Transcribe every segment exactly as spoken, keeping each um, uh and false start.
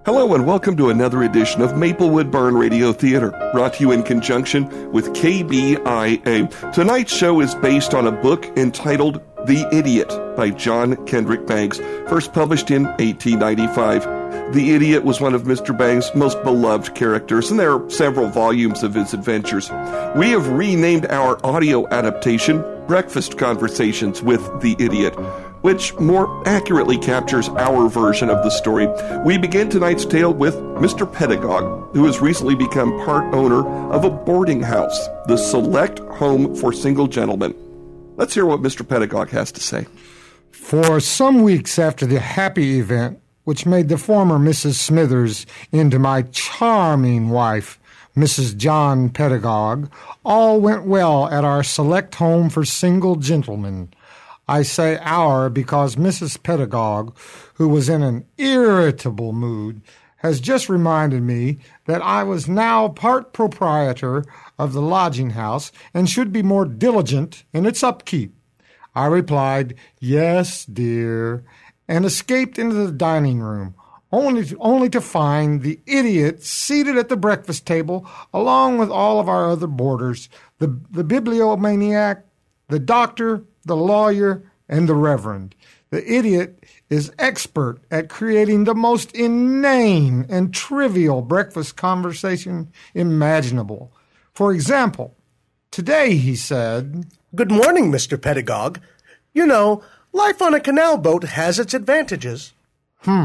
Hello and welcome to another edition of Maplewood Barn Radio Theater, brought to you in conjunction with K B I A. Tonight's show is based on a book entitled The Idiot by John Kendrick Bangs, first published in eighteen ninety-five. The Idiot was one of Mister Bangs' most beloved characters, and there are several volumes of his adventures. We have renamed our audio adaptation Breakfast Conversations with the Idiot, which more accurately captures our version of the story. We begin tonight's tale with Mister Pedagogue, who has recently become part owner of a boarding house, the Select Home for Single Gentlemen. Let's hear what Mister Pedagogue has to say. For some weeks after the happy event, which made the former Missus Smithers into my charming wife, Missus John Pedagogue, all went well at our Select Home for Single Gentlemen. I say our because Missus Pedagogue, who was in an irritable mood, has just reminded me that I was now part proprietor of the lodging house and should be more diligent in its upkeep. I replied, "Yes, dear," and escaped into the dining room, only to, only to find the idiot seated at the breakfast table along with all of our other boarders, the, the bibliomaniac, the doctor, the lawyer, and the reverend. The idiot is expert at creating the most inane and trivial breakfast conversation imaginable. For example, today he said, "Good morning, Mister Pedagogue. You know, life on a canal boat has its advantages." Hmm.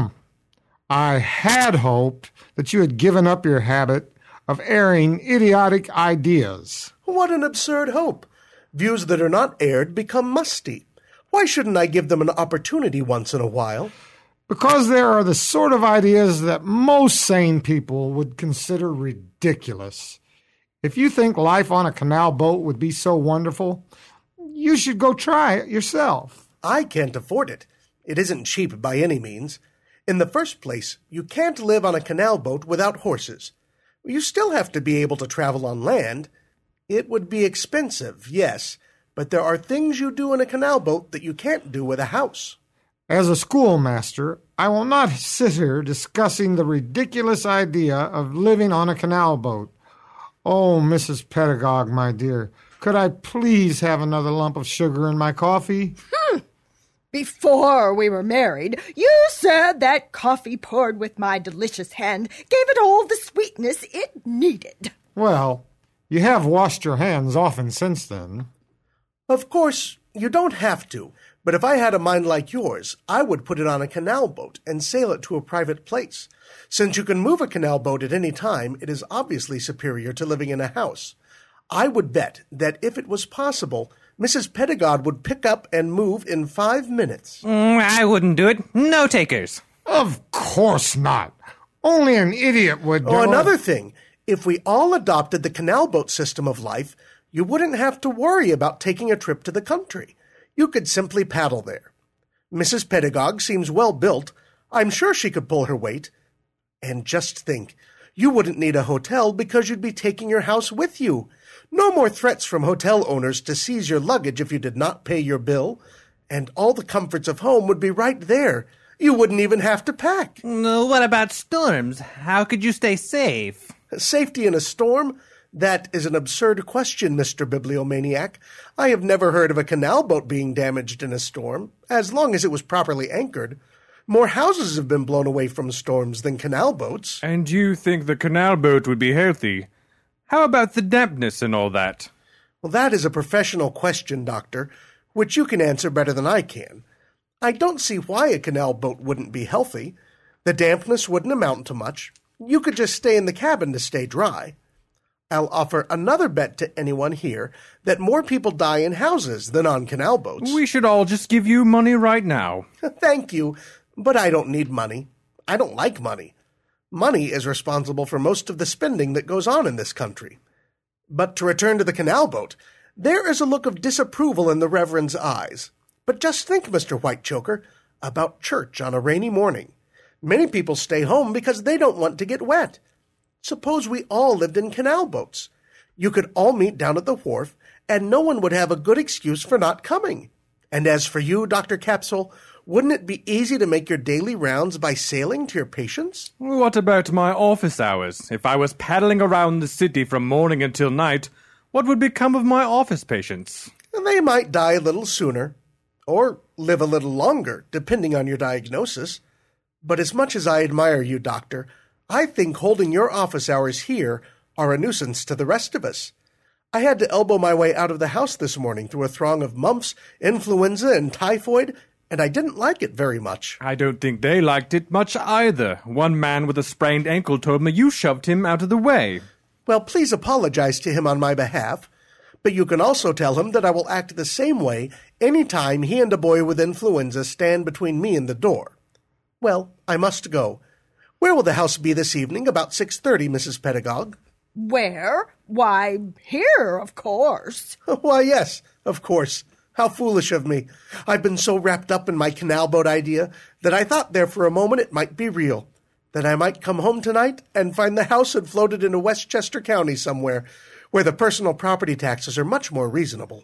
I had hoped that you had given up your habit of airing idiotic ideas. What an absurd hope. Views that are not aired become musty. Why shouldn't I give them an opportunity once in a while? Because there are the sort of ideas that most sane people would consider ridiculous. If you think life on a canal boat would be so wonderful, you should go try it yourself. I can't afford it. It isn't cheap by any means. In the first place, you can't live on a canal boat without horses. You still have to be able to travel on land. It would be expensive, yes, but there are things you do in a canal boat that you can't do with a house. As a schoolmaster, I will not sit here discussing the ridiculous idea of living on a canal boat. Oh, Missus Pedagogue, my dear, could I please have another lump of sugar in my coffee? Hmm. Before we were married, you said that coffee poured with my delicious hand gave it all the sweetness it needed. Well, you have washed your hands often since then. Of course, you don't have to, but if I had a mind like yours, I would put it on a canal boat and sail it to a private place. Since you can move a canal boat at any time, it is obviously superior to living in a house. I would bet that if it was possible, Missus Pedagogue would pick up and move in five minutes. Mm, I wouldn't do it. No takers. Of course not. Only an idiot would do Oh, it. another thing. If we all adopted the canal boat system of life, you wouldn't have to worry about taking a trip to the country. You could simply paddle there. Missus Pedagogue seems well built. I'm sure she could pull her weight. And just think, you wouldn't need a hotel because you'd be taking your house with you. No more threats from hotel owners to seize your luggage if you did not pay your bill. And all the comforts of home would be right there. You wouldn't even have to pack. No, what about storms? How could you stay safe? Safety in a storm? That is an absurd question, Mister Bibliomaniac. I have never heard of a canal boat being damaged in a storm, as long as it was properly anchored. More houses have been blown away from storms than canal boats. And you think the canal boat would be healthy? How about the dampness and all that? Well, that is a professional question, Doctor, which you can answer better than I can. I don't see why a canal boat wouldn't be healthy. The dampness wouldn't amount to much. You could just stay in the cabin to stay dry. I'll offer another bet to anyone here that more people die in houses than on canal boats. We should all just give you money right now. Thank you, but I don't need money. I don't like money. Money is responsible for most of the spending that goes on in this country. But to return to the canal boat, there is a look of disapproval in the Reverend's eyes. But just think, Mister Whitechoker, about church on a rainy morning. Many people stay home because they don't want to get wet. Suppose we all lived in canal boats. You could all meet down at the wharf, and no one would have a good excuse for not coming. And as for you, Doctor Capsule, Wouldn't it be easy to make your daily rounds by sailing to your patients? What about my office hours? If I was paddling around the city from morning until night, what would become of my office patients? They might die a little sooner, or live a little longer, depending on your diagnosis. But as much as I admire you, Doctor, I think holding your office hours here are a nuisance to the rest of us. I had to elbow my way out of the house this morning through a throng of mumps, influenza, and typhoid, and I didn't like it very much. I don't think they liked it much either. One man with a sprained ankle told me you shoved him out of the way. Well, please apologize to him on my behalf, but you can also tell him that I will act the same way any time he and a boy with influenza stand between me and the door. Well, I must go. Where will the house be this evening, about six thirty, Missus Pedagog? Where? Why, here, of course. Why, yes, of course. How foolish of me. I've been so wrapped up in my canal boat idea that I thought there for a moment it might be real, that I might come home tonight and find the house had floated into Westchester County somewhere, where the personal property taxes are much more reasonable.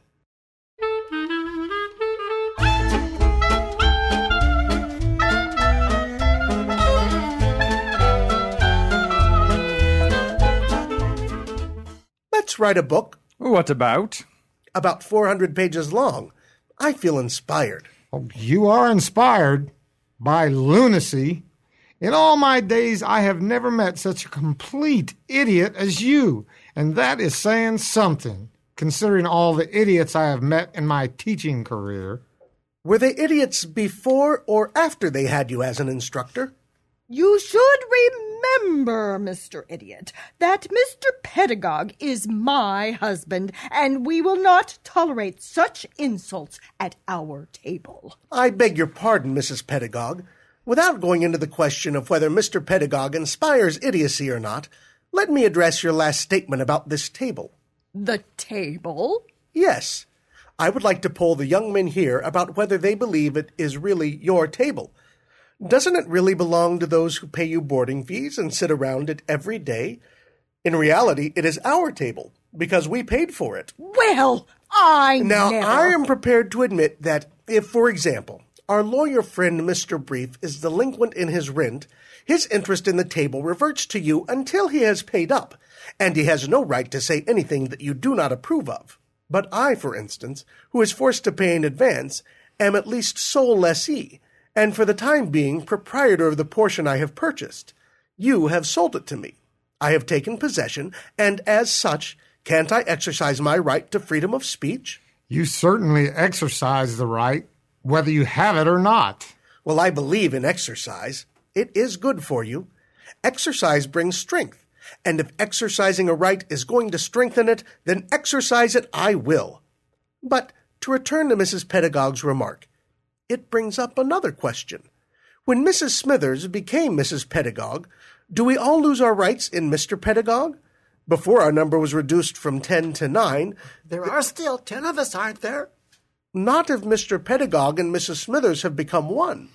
Let's write a book. What about? About four hundred pages long. I feel inspired. Oh, you are inspired by lunacy. In all my days, I have never met such a complete idiot as you, and that is saying something, considering all the idiots I have met in my teaching career. Were they idiots before or after they had you as an instructor? You should remember, Mister Idiot, that Mister Pedagog is my husband, and we will not tolerate such insults at our table. I beg your pardon, Missus Pedagog. Without going into the question of whether Mister Pedagog inspires idiocy or not, let me address your last statement about this table. The table? Yes. I would like to poll the young men here about whether they believe it is really your table. Doesn't it really belong to those who pay you boarding fees and sit around it every day? In reality, it is our table, because we paid for it. Well, I Now, never... I am prepared to admit that if, for example, our lawyer friend Mister Brief is delinquent in his rent, his interest in the table reverts to you until he has paid up, and he has no right to say anything that you do not approve of. But I, for instance, who is forced to pay in advance, am at least sole lessee, and for the time being proprietor of the portion I have purchased. You have sold it to me. I have taken possession, and as such, can't I exercise my right to freedom of speech? You certainly exercise the right, whether you have it or not. Well, I believe in exercise. It is good for you. Exercise brings strength, and if exercising a right is going to strengthen it, then exercise it I will. But to return to Missus Pedagog's remark, it brings up another question. When Missus Smithers became Missus Pedagog, do we all lose our rights in Mister Pedagog? Before our number was reduced from ten to nine... There are still ten of us, aren't there? Not if Mister Pedagog and Missus Smithers have become one.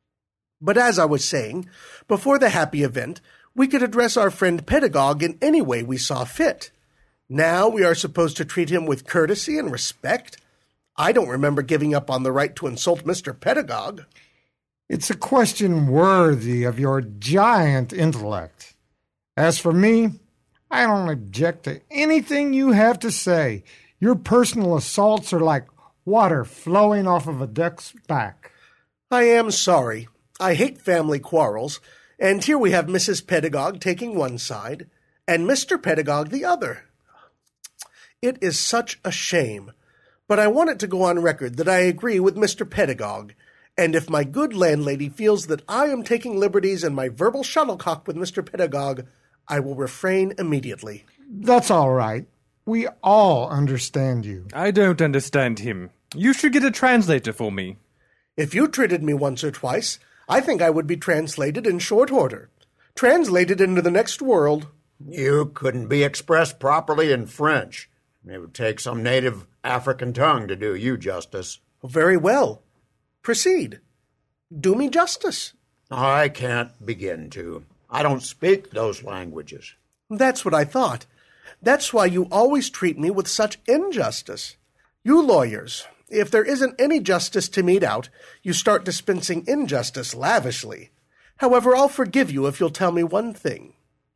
But as I was saying, before the happy event, we could address our friend Pedagog in any way we saw fit. Now we are supposed to treat him with courtesy and respect. I don't remember giving up on the right to insult Mister Pedagog. It's a question worthy of your giant intellect. As for me, I don't object to anything you have to say. Your personal assaults are like water flowing off of a duck's back. I am sorry. I hate family quarrels, and here we have Missus Pedagog taking one side, and Mister Pedagog the other. It is such a shame. But I want it to go on record that I agree with Mister Pedagog, and if my good landlady feels that I am taking liberties in my verbal shuttlecock with Mister Pedagog, I will refrain immediately. That's all right. We all understand you. I don't understand him. You should get a translator for me. If you treated me once or twice, I think I would be translated in short order. Translated into the next world. You couldn't be expressed properly in French. It would take some native African tongue to do you justice. Very well. Proceed. Do me justice. I can't begin to. I don't speak those languages. That's what I thought. That's why you always treat me with such injustice. You lawyers, If there isn't any justice to mete out, you start dispensing injustice lavishly. However, I'll forgive you if you'll tell me one thing.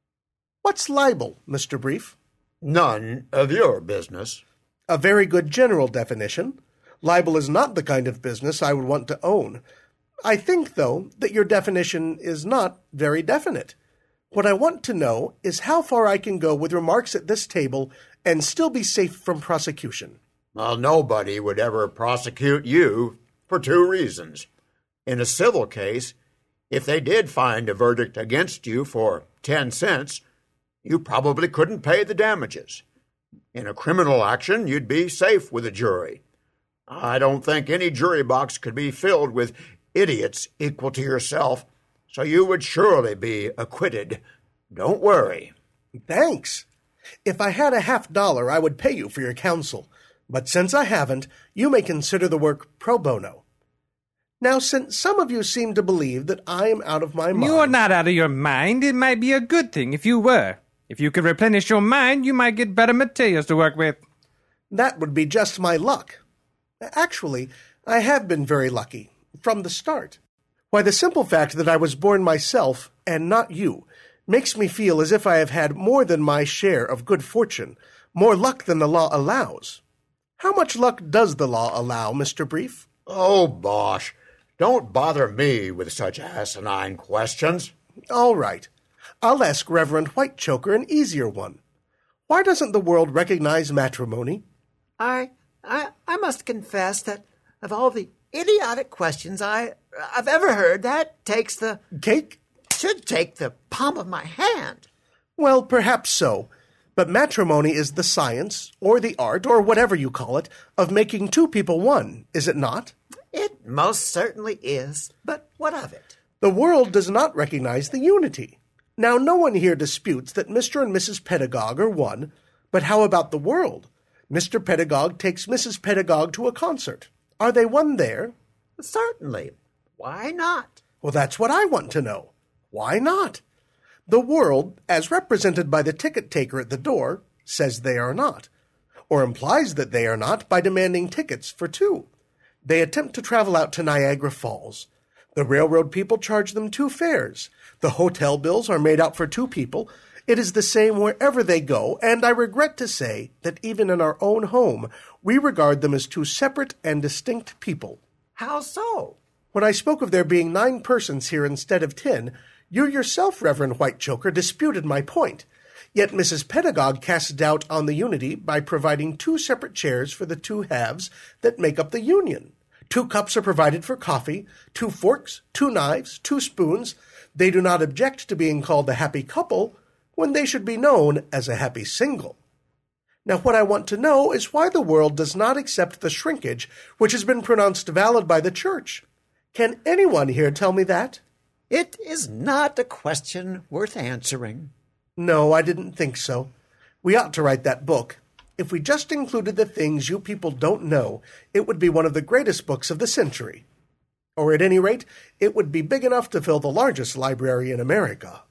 What's libel, Mister Brief? None of your business. A very good general definition. Libel is not the kind of business I would want to own. I think, though, that your definition is not very definite. What I want to know is how far I can go with remarks at this table and still be safe from prosecution. Well, nobody would ever prosecute you for two reasons. In a civil case, if they did find a verdict against you for ten cents, you probably couldn't pay the damages. In a criminal action, you'd be safe with a jury. I don't think any jury box could be filled with idiots equal to yourself, so you would surely be acquitted. Don't worry. Thanks. If I had a half dollar, I would pay you for your counsel. But since I haven't, you may consider the work pro bono. Now, since some of you seem to believe that I am out of my mind... You are not out of your mind. It might be a good thing if you were. If you could replenish your mind, you might get better materials to work with. That would be just my luck. Actually, I have been very lucky, from the start. Why, the simple fact that I was born myself, and not you, makes me feel as if I have had more than my share of good fortune, more luck than the law allows. How much luck does the law allow, Mister Brief? Oh, bosh. Don't bother me with such asinine questions. All right. I'll ask Reverend Whitechoker an easier one. Why doesn't the world recognize matrimony? I, I, I must confess that of all the idiotic questions I, I've ever heard, that takes the... Cake? Should take the palm of my hand. Well, perhaps so. But matrimony is the science, or the art, or whatever you call it, of making two people one, is it not? It most certainly is. But what of it? The world does not recognize the unity. Now, no one here disputes that Mister and Missus Pedagog are one, but how about the world? Mister Pedagog takes Missus Pedagog to a concert. Are they one there? Certainly. Why not? Well, that's what I want to know. Why not? The world, as represented by the ticket taker at the door, says they are not, or implies that they are not by demanding tickets for two. They attempt to travel out to Niagara Falls. The railroad people charge them two fares. The hotel bills are made out for two people. It is the same wherever they go, and I regret to say that even in our own home, we regard them as two separate and distinct people. How so? When I spoke of there being nine persons here instead of ten, you yourself, Reverend Whitechoker, disputed my point. Yet Missus Pedagog casts doubt on the unity by providing two separate chairs for the two halves that make up the union. Two cups are provided for coffee, two forks, two knives, two spoons. They do not object to being called a happy couple when they should be known as a happy single. Now, what I want to know is why the world does not accept the shrinkage which has been pronounced valid by the Church. Can anyone here tell me that? It is not a question worth answering. No, I didn't think so. We ought to write that book. If we just included the things you people don't know, it would be one of the greatest books of the century. Or at any rate, it would be big enough to fill the largest library in America.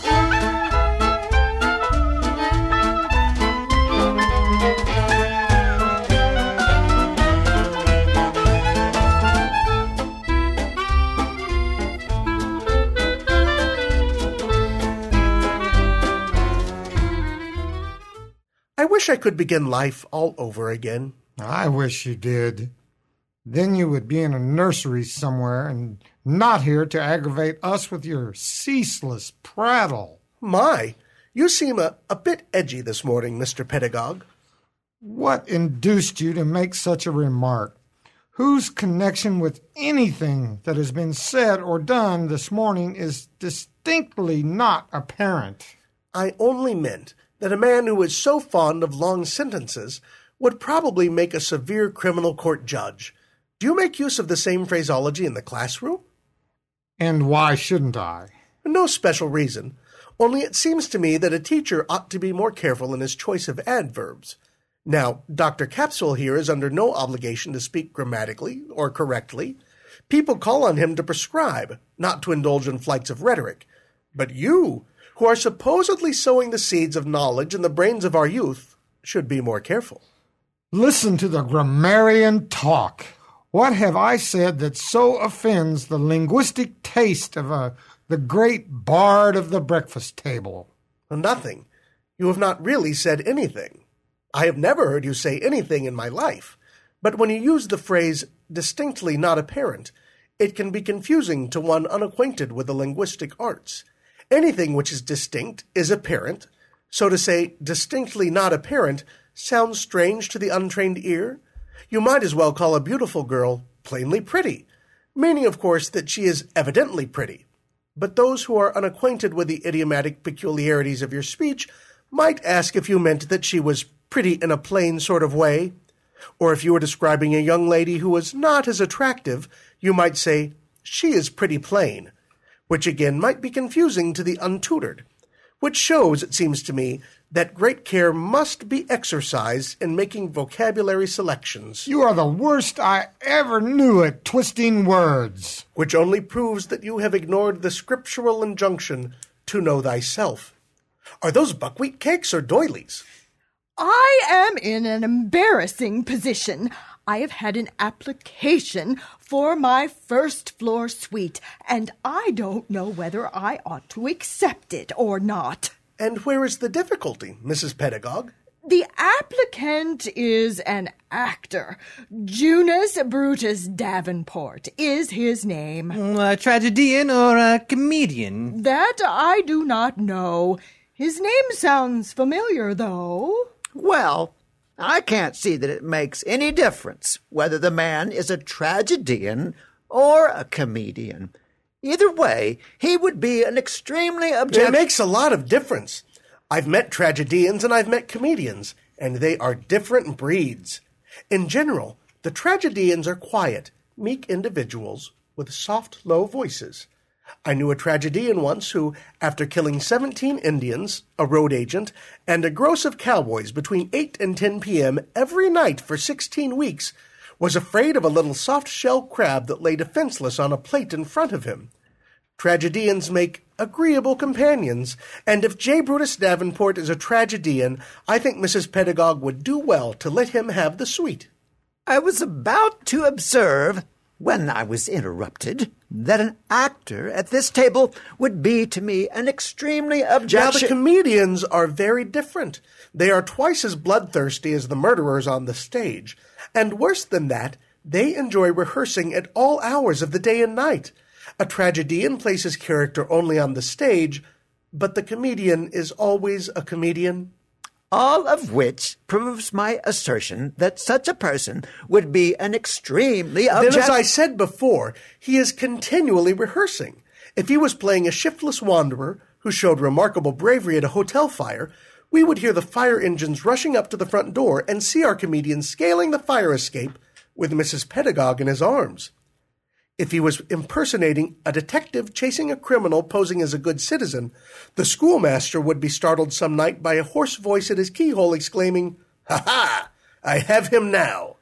I wish I could begin life all over again. I wish you did. Then you would be in a nursery somewhere and not here to aggravate us with your ceaseless prattle. My, you seem a, a bit edgy this morning, Mister Pedagog. What induced you to make such a remark? Whose connection with anything that has been said or done this morning is distinctly not apparent? I only meant that a man who is so fond of long sentences would probably make a severe criminal court judge. Do you make use of the same phraseology in the classroom? And why shouldn't I? No special reason. Only it seems to me that a teacher ought to be more careful in his choice of adverbs. Now, Doctor Capsule here is under no obligation to speak grammatically or correctly. People call on him to prescribe, not to indulge in flights of rhetoric. But you, who are supposedly sowing the seeds of knowledge in the brains of our youth, should be more careful. Listen to the grammarian talk. What have I said that so offends the linguistic taste of a, the great bard of the breakfast table? Nothing. You have not really said anything. I have never heard you say anything in my life. But when you use the phrase distinctly not apparent, it can be confusing to one unacquainted with the linguistic arts. Anything which is distinct is apparent, so to say distinctly not apparent sounds strange to the untrained ear. You might as well call a beautiful girl plainly pretty, meaning, of course, that she is evidently pretty. But those who are unacquainted with the idiomatic peculiarities of your speech might ask if you meant that she was pretty in a plain sort of way. Or if you were describing a young lady who was not as attractive, you might say, she is pretty plain, which again might be confusing to the untutored, which shows, it seems to me, that great care must be exercised in making vocabulary selections. You are the worst I ever knew at twisting words. Which only proves that you have ignored the scriptural injunction to know thyself. Are those buckwheat cakes or doilies? I am in an embarrassing position. I have had an application for my first floor suite, and I don't know whether I ought to accept it or not. And where is the difficulty, Missus Pedagog? The applicant is an actor. Junus Brutus Davenport is his name. A tragedian or a comedian? That I do not know. His name sounds familiar, though. Well, I can't see that it makes any difference whether the man is a tragedian or a comedian. Either way, he would be an extremely object... It makes a lot of difference. I've met tragedians and I've met comedians, and they are different breeds. In general, the tragedians are quiet, meek individuals with soft, low voices. I knew a tragedian once who, after killing seventeen Indians, a road agent, and a gross of cowboys between eight and ten p.m. every night for sixteen weeks, was afraid of a little soft-shell crab that lay defenseless on a plate in front of him. Tragedians make agreeable companions, and if J. Brutus Davenport is a tragedian, I think Missus Pedagog would do well to let him have the suite. I was about to observe, when I was interrupted, that an actor at this table would be to me an extremely objection... Now, the comedians are very different. They are twice as bloodthirsty as the murderers on the stage. And worse than that, they enjoy rehearsing at all hours of the day and night. A tragedian plays his character only on the stage, but the comedian is always a comedian. All of which proves my assertion that such a person would be an extremely object... Then, as I said before, he is continually rehearsing. If he was playing a shiftless wanderer who showed remarkable bravery at a hotel fire, we would hear the fire engines rushing up to the front door and see our comedian scaling the fire escape with Missus Pedagog in his arms. If he was impersonating a detective chasing a criminal posing as a good citizen, the schoolmaster would be startled some night by a hoarse voice at his keyhole exclaiming, "Ha ha! I have him now!"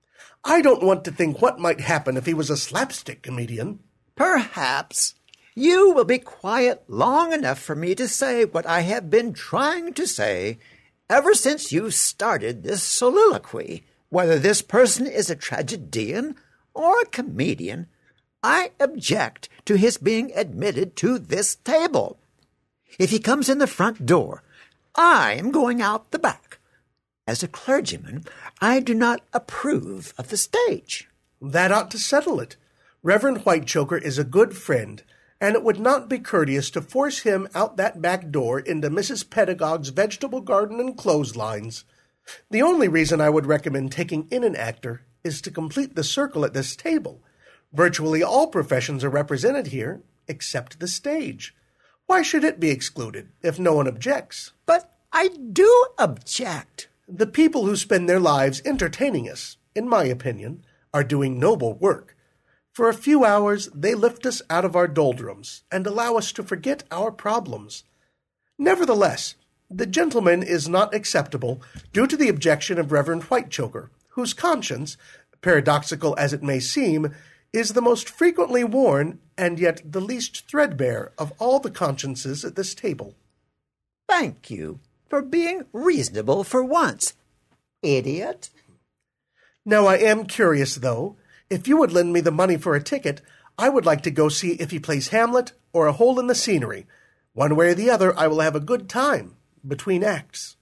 I don't want to think what might happen if he was a slapstick comedian. Perhaps. You will be quiet long enough for me to say what I have been trying to say ever since you started this soliloquy. Whether this person is a tragedian or a comedian, I object to his being admitted to this table. If he comes in the front door, I am going out the back. As a clergyman, I do not approve of the stage. That ought to settle it. Reverend Whitechoker is a good friend, and it would not be courteous to force him out that back door into Missus Pedagog's vegetable garden and clotheslines. The only reason I would recommend taking in an actor is to complete the circle at this table. Virtually all professions are represented here, except the stage. Why should it be excluded, if no one objects? But I do object. The people who spend their lives entertaining us, in my opinion, are doing noble work. For a few hours, they lift us out of our doldrums and allow us to forget our problems. Nevertheless, the gentleman is not acceptable due to the objection of Reverend Whitechoker, whose conscience, paradoxical as it may seem, is the most frequently worn and yet the least threadbare of all the consciences at this table. Thank you for being reasonable for once, idiot. Now I am curious, though. If you would lend me the money for a ticket, I would like to go see if he plays Hamlet or A Hole in the Scenery. One way or the other, I will have a good time between acts.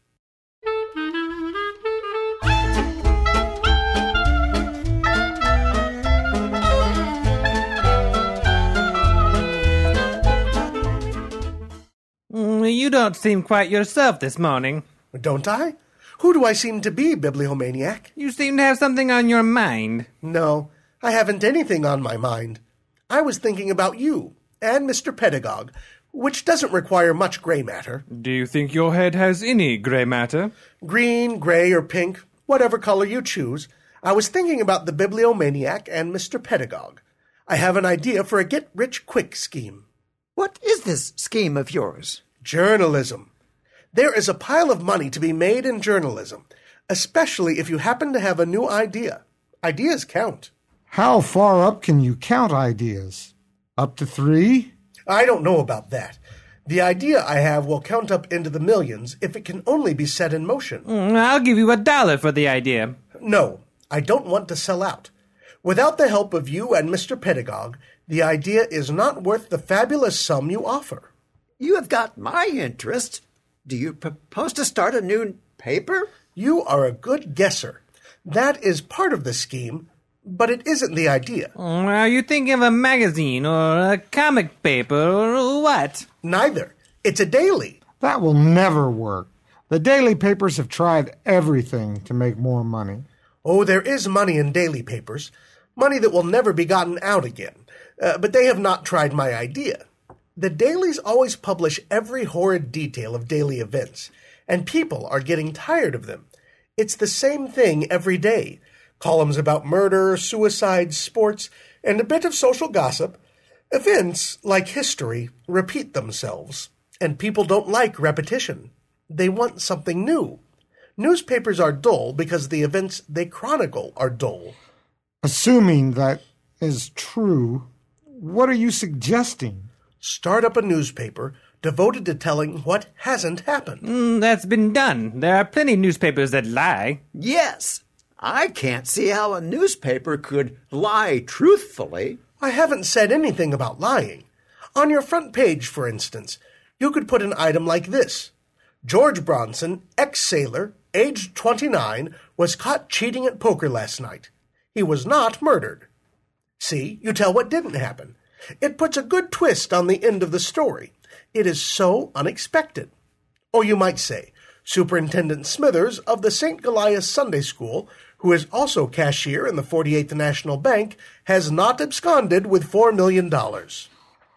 You don't seem quite yourself this morning. Don't I? Who do I seem to be, bibliomaniac? You seem to have something on your mind. No, I haven't anything on my mind. I was thinking about you and Mister Pedagogue, which doesn't require much gray matter. Do you think your head has any gray matter? Green, gray, or pink, whatever color you choose. I was thinking about the bibliomaniac and Mister Pedagogue. I have an idea for a get-rich-quick scheme. What is this scheme of yours? Journalism. There is a pile of money to be made in journalism, especially if you happen to have a new idea. Ideas count. How far up can you count ideas? Up to three? I don't know about that. The idea I have will count up into the millions if it can only be set in motion. Mm, I'll give you a dollar for the idea. No, I don't want to sell out. Without the help of you and Mister Pedagogue, the idea is not worth the fabulous sum you offer. You have got my interest. Do you propose to start a new paper? You are a good guesser. That is part of the scheme, but it isn't the idea. Mm, Are you thinking of a magazine or a comic paper or what? Neither. It's a daily. That will never work. The daily papers have tried everything to make more money. Oh, there is money in daily papers, money that will never be gotten out again. Uh, but they have not tried my idea. The dailies always publish every horrid detail of daily events, and people are getting tired of them. It's the same thing every day. Columns about murder, suicide, sports, and a bit of social gossip. Events, like history, repeat themselves, and people don't like repetition. They want something new. Newspapers are dull because the events they chronicle are dull. Assuming that is true, what are you suggesting? Start up a newspaper devoted to telling what hasn't happened. Mm, that's been done. There are plenty of newspapers that lie. Yes. I can't see how a newspaper could lie truthfully. I haven't said anything about lying. On your front page, for instance, you could put an item like this. George Bronson, ex-sailor, aged twenty-nine, was caught cheating at poker last night. He was not murdered. See, you tell what didn't happen. It puts a good twist on the end of the story. It is so unexpected. Or you might say, Superintendent Smithers of the Saint Goliath Sunday School, who is also cashier in the forty-eighth National Bank, has not absconded with four million dollars.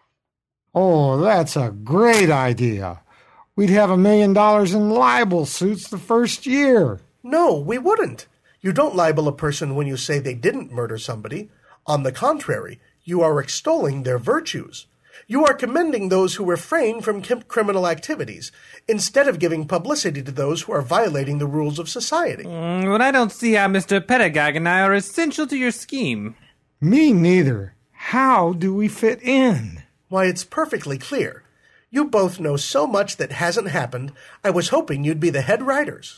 Oh, that's a great idea. We'd have a million dollars in libel suits the first year. No, we wouldn't. You don't libel a person when you say they didn't murder somebody. On the contrary, you are extolling their virtues. You are commending those who refrain from criminal activities, instead of giving publicity to those who are violating the rules of society. Mm, but I don't see how Mister Pedagogue and I are essential to your scheme. Me neither. How do we fit in? Why, it's perfectly clear. You both know so much that hasn't happened, I was hoping you'd be the head writers.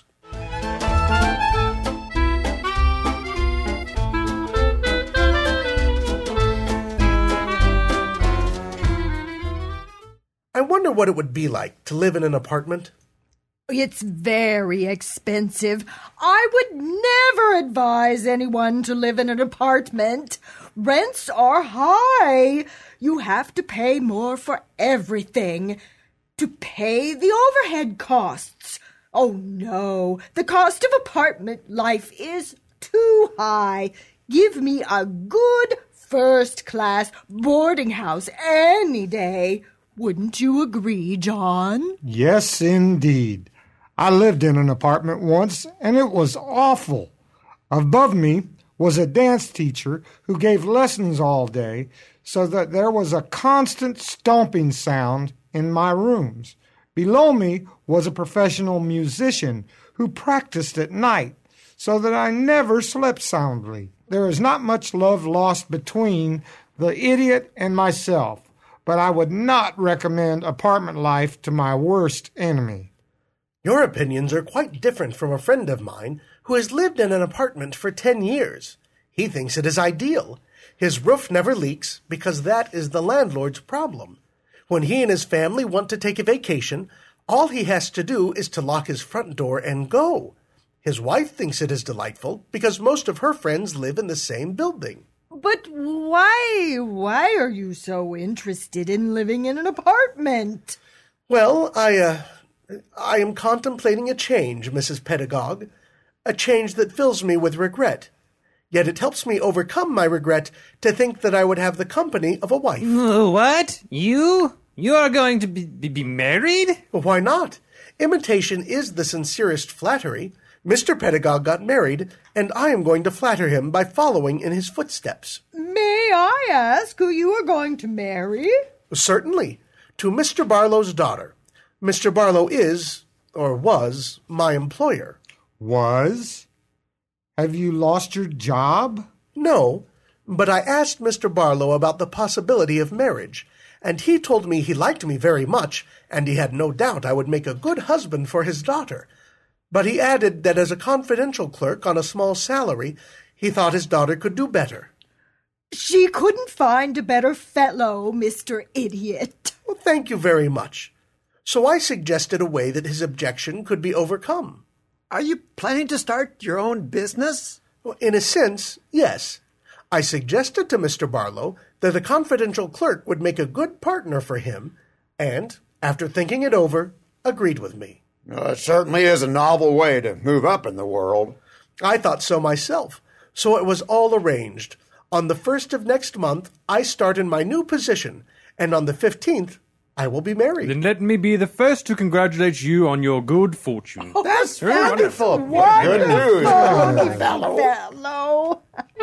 I wonder what it would be like to live in an apartment. It's very expensive. I would never advise anyone to live in an apartment. Rents are high. You have to pay more for everything. To pay the overhead costs. Oh, no. The cost of apartment life is too high. Give me a good first-class boarding house any day. Wouldn't you agree, John? Yes, indeed. I lived in an apartment once, and it was awful. Above me was a dance teacher who gave lessons all day, so that there was a constant stomping sound in my rooms. Below me was a professional musician who practiced at night, so that I never slept soundly. There is not much love lost between the idiot and myself, but I would not recommend apartment life to my worst enemy. Your opinions are quite different from a friend of mine who has lived in an apartment for ten years. He thinks it is ideal. His roof never leaks because that is the landlord's problem. When he and his family want to take a vacation, all he has to do is to lock his front door and go. His wife thinks it is delightful because most of her friends live in the same building. But why, why are you so interested in living in an apartment? Well, I, uh, I am contemplating a change, Missus Pedagog, a change that fills me with regret. Yet it helps me overcome my regret to think that I would have the company of a wife. What? You? You are going to be, be, be married? Why not? Imitation is the sincerest flattery. Mister Pedagog got married, and I am going to flatter him by following in his footsteps. May I ask who you are going to marry? Certainly, to Mister Barlow's daughter. Mister Barlow is, or was, my employer. Was? Have you lost your job? No, but I asked Mister Barlow about the possibility of marriage, and he told me he liked me very much, and he had no doubt I would make a good husband for his daughter. But he added that as a confidential clerk on a small salary, he thought his daughter could do better. She couldn't find a better fellow, Mister Idiot. Well, thank you very much. So I suggested a way that his objection could be overcome. Are you planning to start your own business? Well, in a sense, yes. I suggested to Mister Barlow that a confidential clerk would make a good partner for him, and, after thinking it over, agreed with me. Well, it certainly is a novel way to move up in the world. I thought so myself, so it was all arranged. On the first of next month, I start in my new position, and on the fifteenth, I will be married. Then let me be the first to congratulate you on your good fortune. Oh, that's Very wonderful. Good news, Wonderful, good fellow. fellow.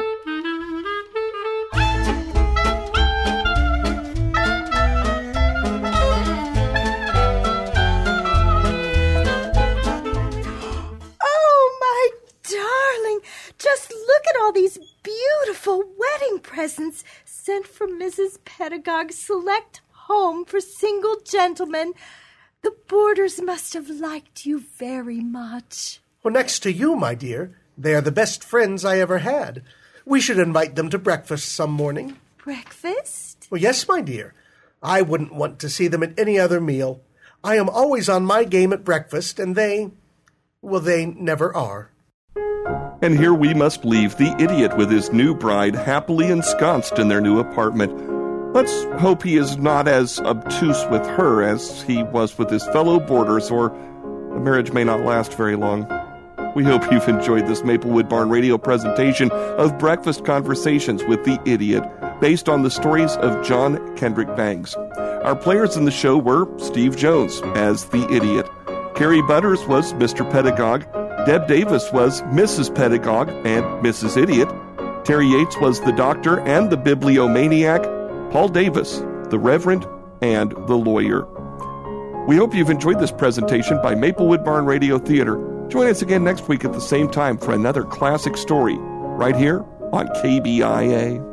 Oh, my darling, just look at all these beautiful wedding presents sent from Missus Pedagog's select home for single gentlemen. The boarders must have liked you very much. Well, next to you, my dear, they are the best friends I ever had. We should invite them to breakfast some morning. Breakfast? Well, yes, my dear. I wouldn't want to see them at any other meal. I am always on my game at breakfast, and they, well, they never are. And here we must leave the idiot with his new bride happily ensconced in their new apartment. Let's hope he is not as obtuse with her as he was with his fellow boarders, or the marriage may not last very long. We hope you've enjoyed this Maplewood Barn Radio presentation of Breakfast Conversations with the Idiot, based on the stories of John Kendrick Bangs. Our players in the show were Steve Jones as the Idiot, Carrie Butters was Mister Pedagog, Deb Davis was Missus Pedagog and Missus Idiot, Terry Yates was the Doctor and the Bibliomaniac, Paul Davis, the Reverend, and the Lawyer. We hope you've enjoyed this presentation by Maplewood Barn Radio Theater. Join us again next week at the same time for another classic story, right here on K B I A.